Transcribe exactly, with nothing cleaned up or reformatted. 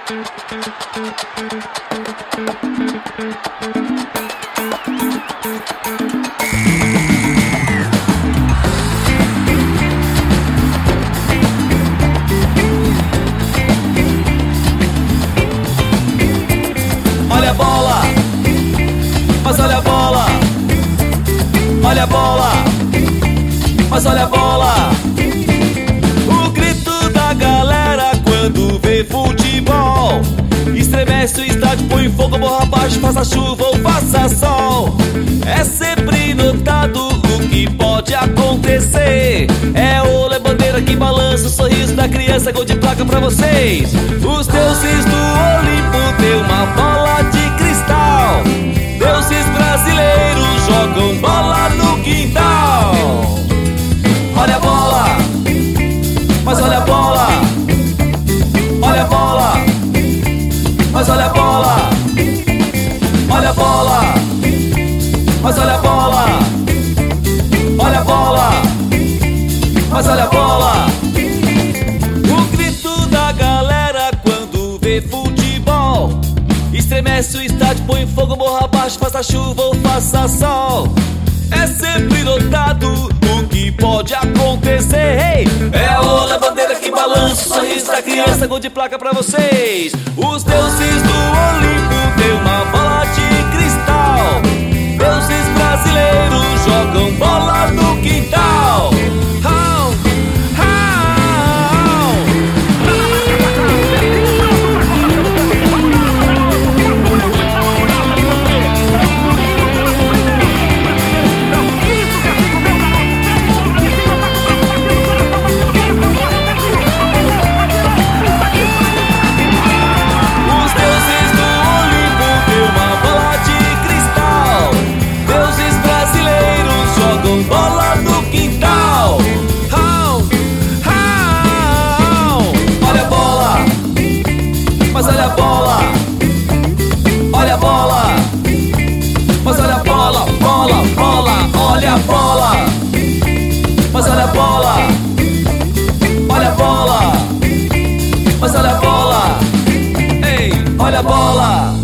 Olha a bola, mas olha a bola. Olha a bola, mas olha a bola. O grito da galera quando vê futebol estremece o estádio, põe fogo, morra abaixo, faça chuva ou faça sol. É sempre notado o que pode acontecer. É o bandeira que balança, o sorriso da criança, gol de placa pra vocês. Os deuses do Olimpo deu uma bola de cristal. Deuses brasileiros jogam bola no quintal. Olha a bola, mas olha a bola. Olha a bola, mas olha a bola. Olha a bola, mas olha a bola. Olha a bola, mas olha a bola. O grito da galera quando vê futebol estremece o estádio, põe fogo, morra abaixo, faça chuva ou faça sol. É sempre notado o que pode acontecer. Hey! É a ola, bandeira que balança, o sorriso da criança, gol de placa pra vocês. Os deuses do Olimpo deu uma bola de cristal. Deuses brasileiros jogam bola no quintal. How? Bola no quintal. How? How? Olha a bola, mas olha a bola. Olha a bola, mas olha a bola. Bola, bola, olha a bola, mas olha a bola. Olha a bola, mas olha a bola. Ei, olha a bola.